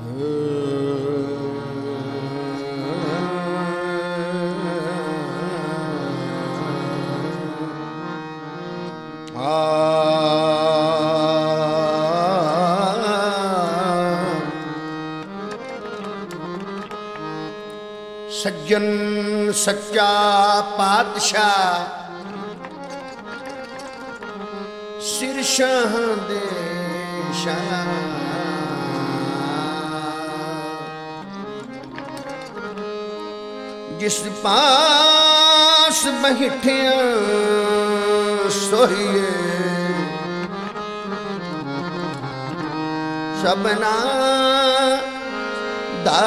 ਸੱਜਣ ਸੱਚਾ ਪਾਤਸ਼ਾਹ ਸਿਰ ਸ਼ਾਹ ਦੇ ਸ਼ਾਹ ਜਿਸ ਪਾਸ ਬੈਠਿਆ ਸੋਹੀਏ ਸਭਨਾ ਦਾ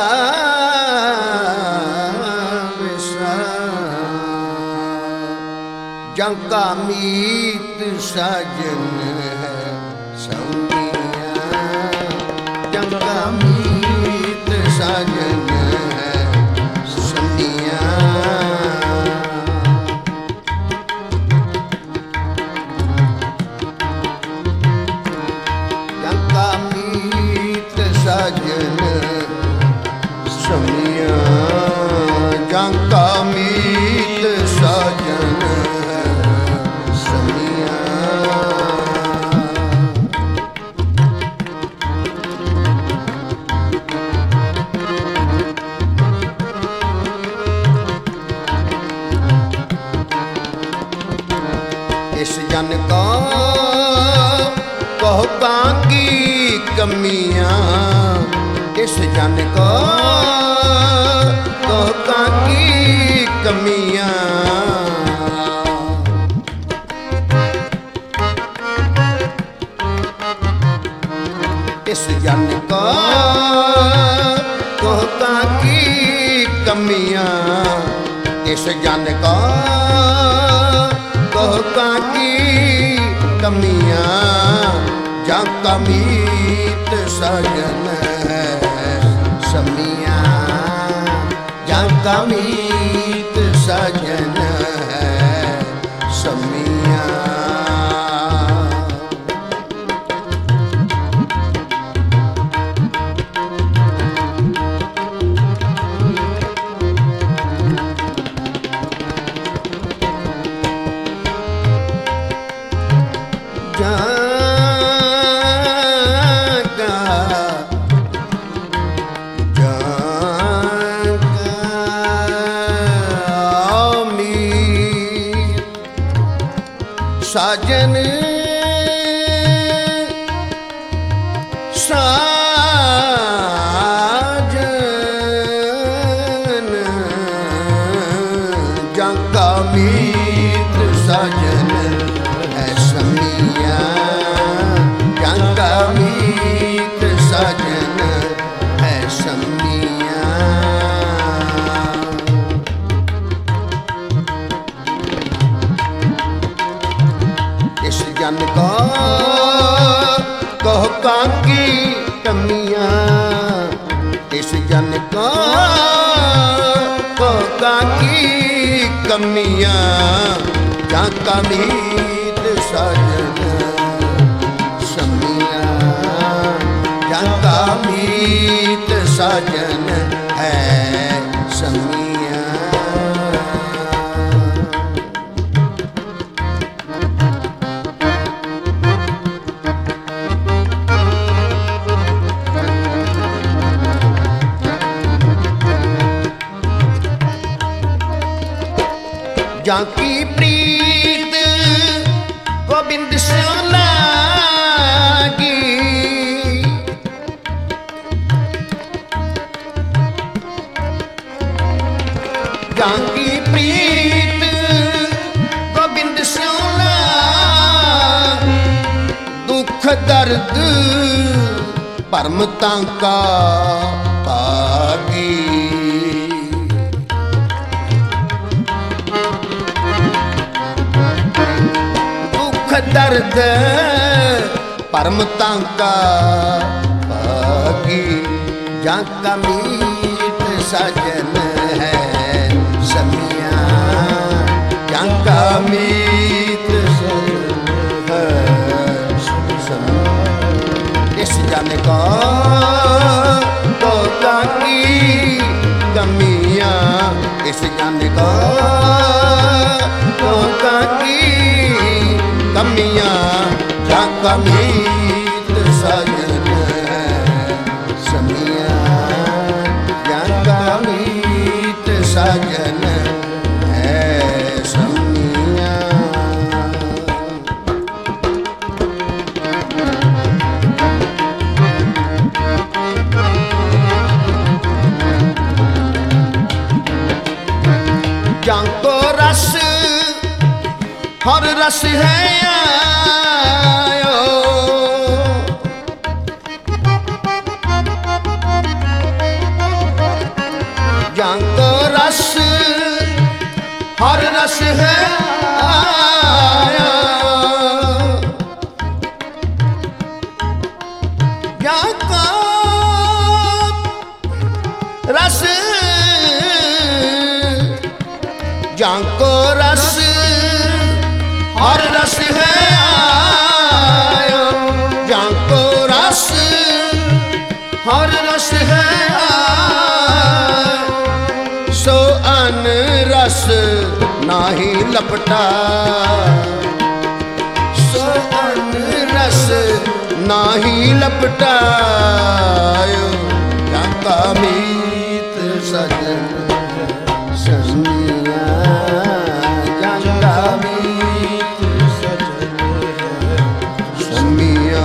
जंका मीत साजन है समिया जंका मीत साजन है समिया जंका मीत साजन समिया जंका मीत साजन इस जन को कहो की कमियां इस जन को कहो की कमियां इस जन को कहो की कमियां इस जन को की कमियां जंका मीत सजन है समिया जंका मीत सजन है समिया साजन साजन जंका मीत साजन है समिया जंका मीत साजन है समिया इस जन को कहो की कमियां इस जन को कहो की कमियां जंका मीत साजन समिया जंका मीत साजन है समिया जाकी प्रीत गोबिंद से लागी जाकी प्रीत गोबिंद से लागी दुख दर्द भरम तांका पागी दर्द परम तांका पागी जंका मीत सजन है समिया जंका मीत सजन है इस जन को जाका मीत सजन है समिया, जाका मीत सजन है समिया। जाको रस हर रस है आयो, जाको रस हर रस है आया, जाको रस जाको रस हर रस है आया, जाको रस हर रस है आया, सो अन रस नाही लपटा, सो अन रस नाही लपटायो, जाका मीत सजन समिया, जाका मीत सजन समिया।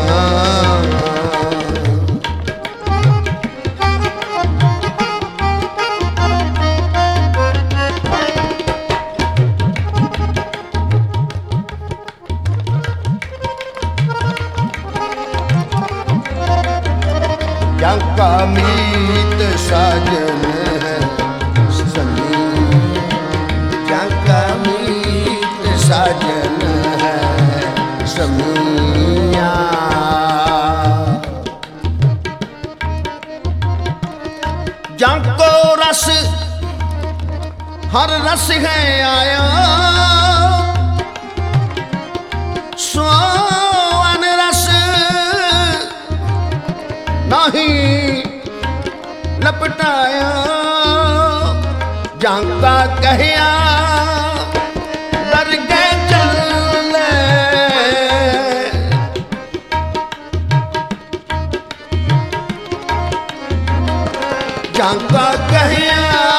जाका मीत सजन है समिया, जाका मीत सजन है समिया। जाको रस हर रस है आया, सो अन रस नहीं लपटाया, जाका कहया डर के चले, जाका कहया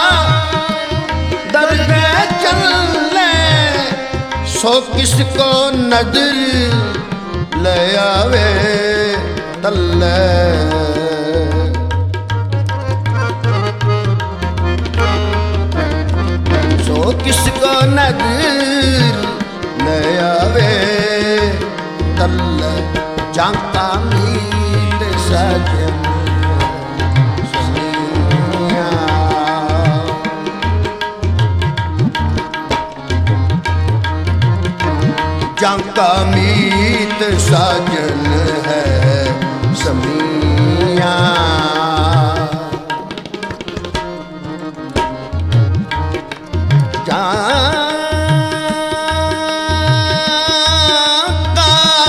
डर के चले, सो किसको नजर ले आवे तल्ले, सो किसको नजर ले आवे तल्ले, जाका मीत सजन समिया। जाका मीत सजन है समिया। जाका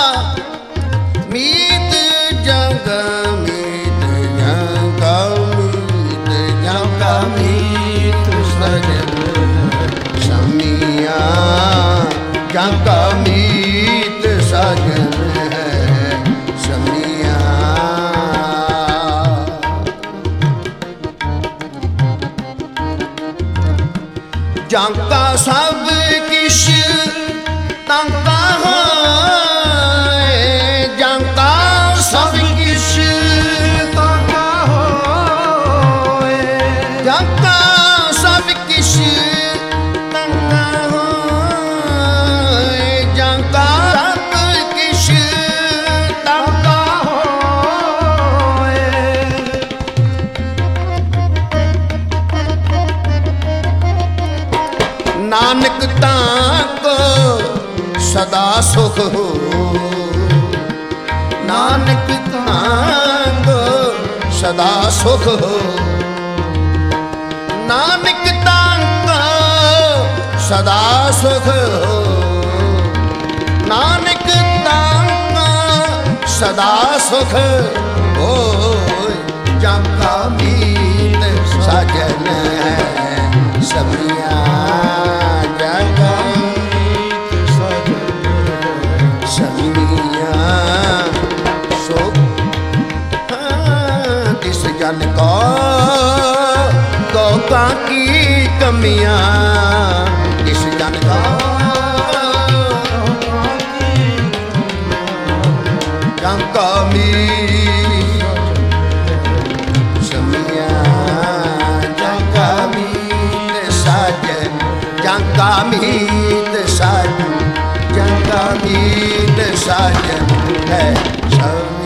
मीत जाका मीत जाका मीत जाका मीत सजन समिया, जाका मीत सजन है समिया। जाका सब किश ताका होए, जाका सब किश ताका होए, जाका सब किश ताका होए, जाका सब किश ताका होए। नानक ताको सदा सुख हो, नानक ताको सदा सुख हो, नानक ताको सदा सुख हो, नानक ताको सदा सुख हो। जाका मीत सजन है समिया, जाका मीत सजन समिया। जंका मीत साजन, जंका मीत साजन है सब